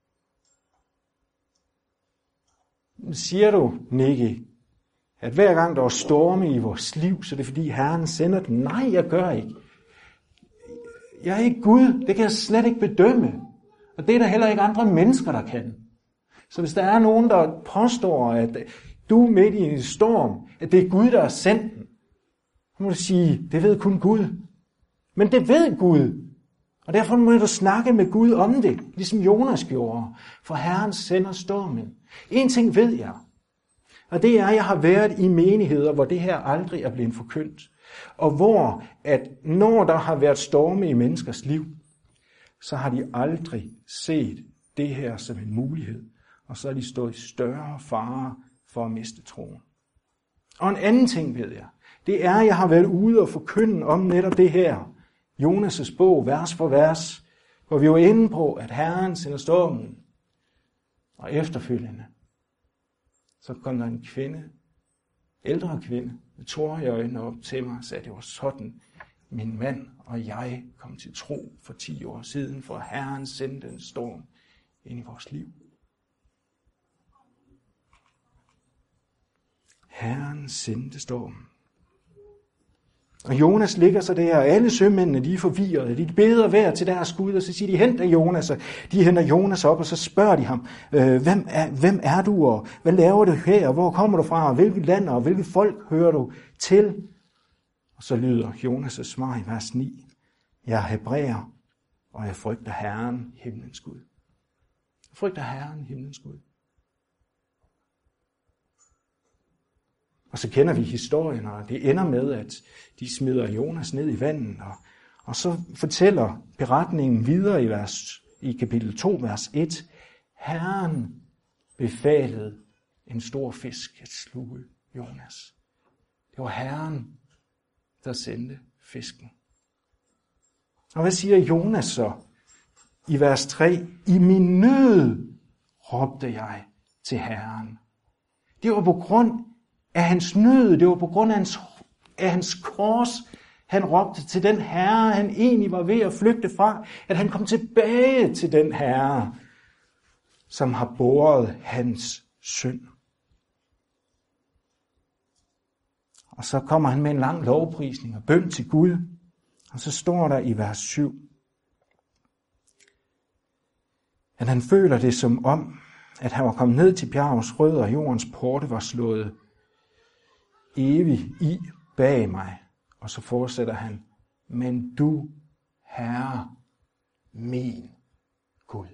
Siger du, Nicky, at hver gang der er storme i vores liv, så er det fordi Herren sender den? Nej, jeg gør ikke. Jeg er ikke Gud. Det kan jeg slet ikke bedømme. Og det er der heller ikke andre mennesker, der kan. Så hvis der er nogen, der påstår, at du er midt i en storm, at det er Gud, der har sendt den, så må du sige, det ved kun Gud. Men det ved Gud. Og derfor må du snakke med Gud om det, ligesom Jonas gjorde. For Herren sender stormen. En ting ved jeg, og det er, at jeg har været i menigheder, hvor det her aldrig er blevet forkyndt. Og hvor, at når der har været storme i menneskers liv, så har de aldrig set det her som en mulighed. Og så er de stået i større fare for at miste troen. Og en anden ting ved jeg, det er, at jeg har været ude og forkynde om netop det her. Jonas' bog, vers for vers, hvor vi var inde på, at Herren sender stormen. Og efterfølgende, så kom der en kvinde, ældre kvinde, med tårer i øjnene op til mig og sagde, at det var sådan, min mand og jeg kom til tro for ti år siden, for Herren sendte en storm ind i vores liv. Herren sendte stormen. Og Jonas ligger så der, og alle sømændene, de er forvirrede. De beder hver til deres Gud, og så siger de, hent af Jonas. Og de henter Jonas op, og så spørger de ham, hvem er, hvem er du, og hvad laver du her, hvor kommer du fra, og hvilket land, og hvilket folk hører du til? Og så lyder Jonas' svar i vers ni, jeg er hebræer, og jeg frygter Herren, himlens Gud. Jeg frygter Herren, himlens Gud. Og så kender vi historien, og det ender med, at de smider Jonas ned i vandet. Og, og så fortæller beretningen videre i, vers, i kapitel to, vers et. Herren befalede en stor fisk at sluge Jonas. Det var Herren, der sendte fisken. Og hvad siger Jonas så i vers tre? I min nød råbte jeg til Herren. Det var på grund af hans nød, det var på grund af hans, af hans kors, han råbte til den Herre, han egentlig var ved at flygte fra, at han kom tilbage til den Herre, som har båret hans synd. Og så kommer han med en lang lovprisning og bøn til Gud, og så står der i vers syv, at han føler det som om, at han var kommet ned til bjergets rødder, og jordens porte var slået evig i bag mig. Og så fortsætter han, men du, Herre, min Gud.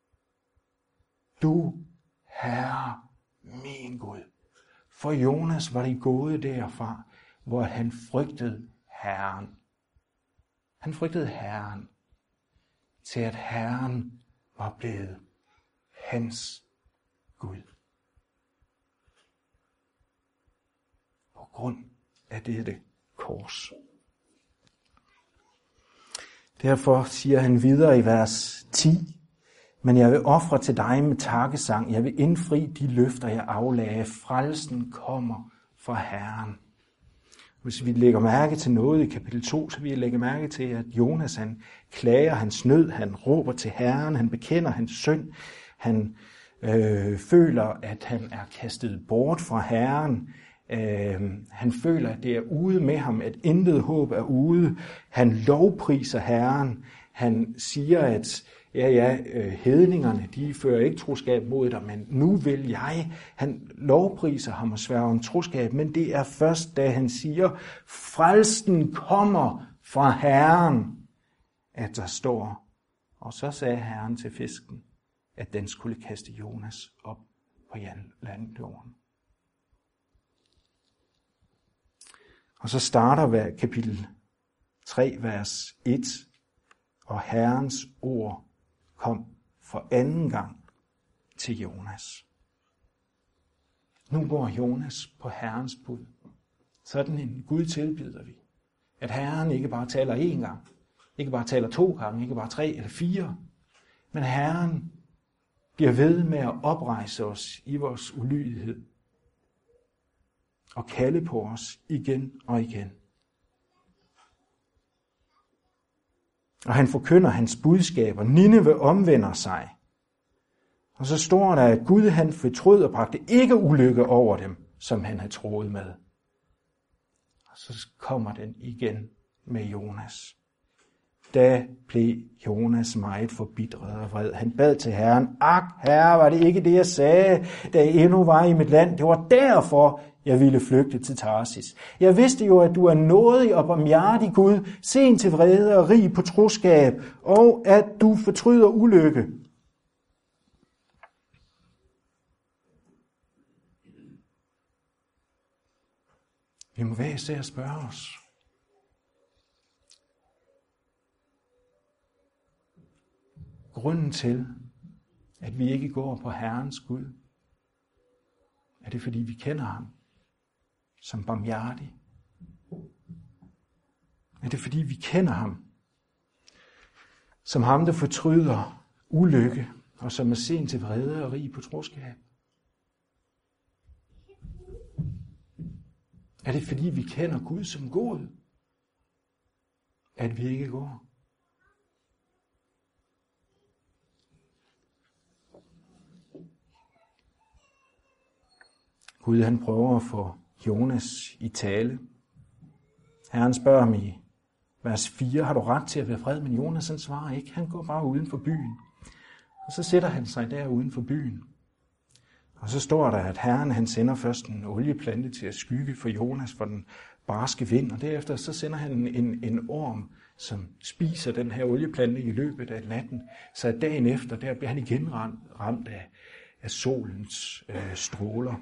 Du, Herre, min Gud. For Jonas var det gået derfra, hvor han frygtede Herren. Han frygtede Herren, til at Herren var blevet hans Gud. På grund af dette kors. Derfor siger han videre i vers ti, men jeg vil ofre til dig med takkesang, jeg vil indfri de løfter, jeg aflagde. Frelsen kommer fra Herren. Hvis vi lægger mærke til noget i kapitel to, så vil jeg lægge mærke til, at Jonas han klager hans nød, han råber til Herren, han bekender hans synd, han øh, føler, at han er kastet bort fra Herren, Øh, han føler, at det er ude med ham, at intet håb er ude. Han lovpriser Herren. Han siger, at ja, ja, hedningerne, de fører ikke troskab mod dig, men nu vil jeg. Han lovpriser ham og sværger om troskab, men det er først, da han siger, frelsen kommer fra Herren, at der står, og så sagde Herren til fisken, at den skulle kaste Jonas op på landjorden. Og så starter kapitel tre, vers et, og Herrens ord kom for anden gang til Jonas. Nu går Jonas på Herrens bud. Sådan en Gud tilbyder vi. At Herren ikke bare taler én gang, ikke bare taler to gange, ikke bare tre eller fire, men Herren bliver ved med at oprejse os i vores ulydighed og kalde på os igen og igen. Og han forkynder hans budskaber. Nineve omvender sig. Og så står der, at Gud han fortrød og bragte ikke ulykke over dem, som han havde troet med. Og så kommer den igen med Jonas. Da blev Jonas meget forbitret og vred. Han bad til Herren, ak, Herre, var det ikke det, jeg sagde, da jeg endnu var i mit land? Det var derfor, jeg ville flygte til Tarsis. Jeg vidste jo, at du er nådig og barmhjertig Gud, sen til vrede og rig på troskab, og at du fortryder ulykke. Vi må være især at spørge os. Grunden til, at vi ikke går på Herrens Gud, er det, fordi vi kender ham som barmhjertig? Er det, fordi vi kender ham som ham, der fortryder ulykke, og som er sen til vrede og rig på troskab? Er det, fordi vi kender Gud som god, at vi ikke går? Gud han prøver at få Jonas i tale. Herren spørger ham i vers fire, har du ret til at være fred? Men Jonas han svarer ikke, han går bare uden for byen. Og så sætter han sig der uden for byen. Og så står der, at Herren han sender først en olieplante til at skygge for Jonas for den barske vind, og derefter så sender han en, en orm, som spiser den her olieplante i løbet af natten, så dagen efter, der bliver han igen ramt, ramt af, af solens øh, stråler.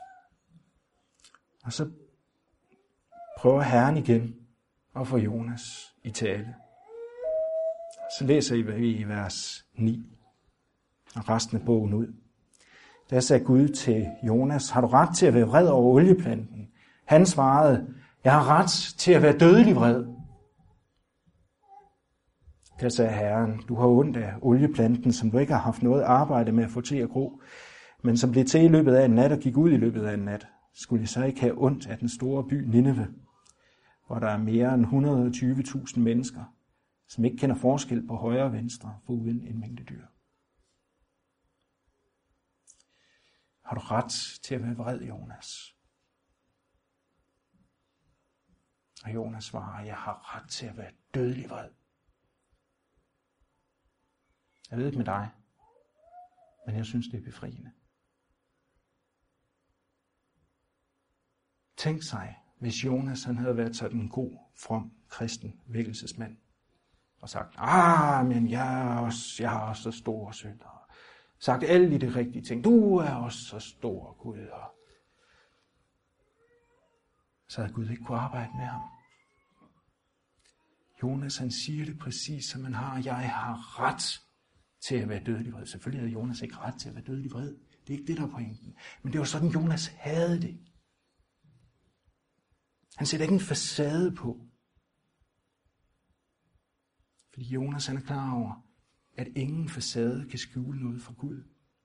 Og så prøver Herren igen at få Jonas i tale. Så læser I i vers ni og resten af bogen ud. Der sagde Gud til Jonas, har du ret til at være vred over olieplanten? Han svarede, jeg har ret til at være dødelig vred. Der sagde Herren, du har ondt af olieplanten, som du ikke har haft noget arbejde med at få til at gro, men som blev til i løbet af en nat og gik ud i løbet af en nat. Skulle jeg så ikke have ondt af den store by Nineve, hvor der er mere end et hundrede og tyve tusind mennesker, som ikke kender forskel på højre og venstre, foruden en mængde dyr? Har du ret til at være vred, Jonas? Og Jonas svarer, jeg har ret til at være dødelig vred. Jeg ved ikke med dig, men jeg synes, det er befriende. Tænk sig, hvis Jonas han havde været sådan en god, from, kristen vækkelsesmand, og sagt, ah, men jeg er også, jeg er også så stor synder. Sagt alle de rigtige ting. Du er også så stor, Gud. Og så havde Gud ikke kunne arbejde med ham. Jonas han siger det præcis, som man har. Jeg har ret til at være dødelig vred. Selvfølgelig havde Jonas ikke ret til at være dødelig vred. Det er ikke det, der er pointen. Men det var sådan, Jonas havde det. Han sætter ikke en facade på. Fordi Jonas han er klar over, at ingen facade kan skjule noget fra Gud.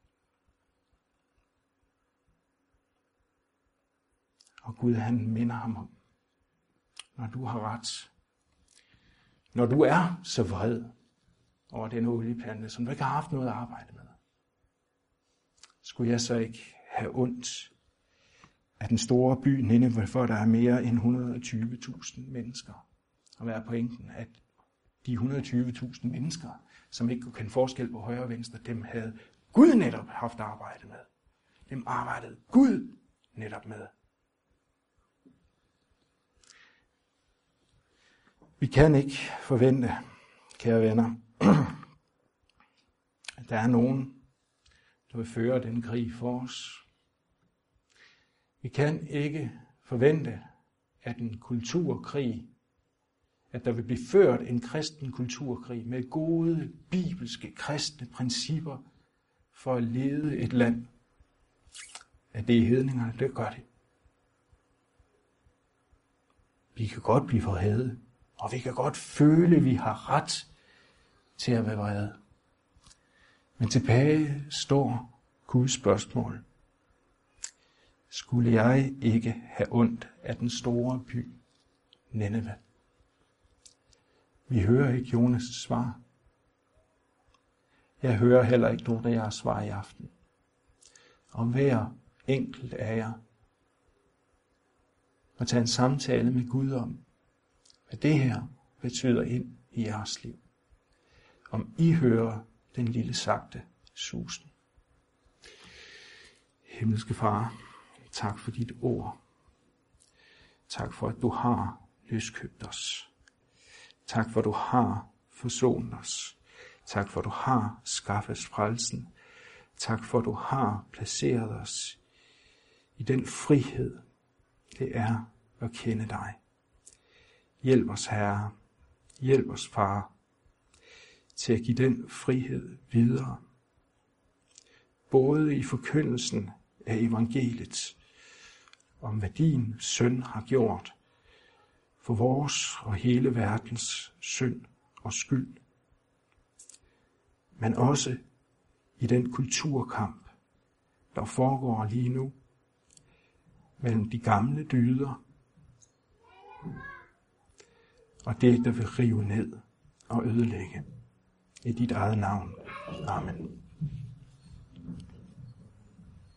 Og Gud han minder ham om, når du har ret, når du er så vred over den olieplante, som du ikke har haft noget at arbejde med, skulle jeg så ikke have ondt af den store by Nineve, for der er mere end et hundrede og tyve tusind mennesker. Og hvad er pointen? At de et hundrede og tyve tusind mennesker, som ikke kunne kende forskel på højre og venstre, dem havde Gud netop haft arbejde med. Dem arbejdede Gud netop med. Vi kan ikke forvente, kære venner, at der er nogen, der vil føre den krig for os. Vi kan ikke forvente, at en kulturkrig, at der vil blive ført en kristen kulturkrig med gode, bibelske, kristne principper for at lede et land. At det er hedningerne, det gør det. Vi kan godt blive vrede, og vi kan godt føle, at vi har ret til at være vrede. Men tilbage står Guds spørgsmål. Skulle jeg ikke have ondt af den store by, Nineve? Vi hører ikke Jonas' svar. Jeg hører heller ikke nogen af jeres svar i aften. Om hver enkelt af jer og tage en samtale med Gud om, hvad det her betyder ind i jeres liv. Om I hører den lille sagte susen. Himmelske Far, tak for dit ord. Tak for, at du har løskøbt os. Tak for, at du har forsonet os. Tak for, at du har skaffet frelsen. Tak for, at du har placeret os i den frihed, det er at kende dig. Hjælp os, Herre. Hjælp os, Far, til at give den frihed videre. Både i forkyndelsen af evangeliet, om hvad din søn har gjort for vores og hele verdens synd og skyld, men også i den kulturkamp, der foregår lige nu mellem de gamle dyder og det, der vil rive ned og ødelægge. I dit eget navn. Amen.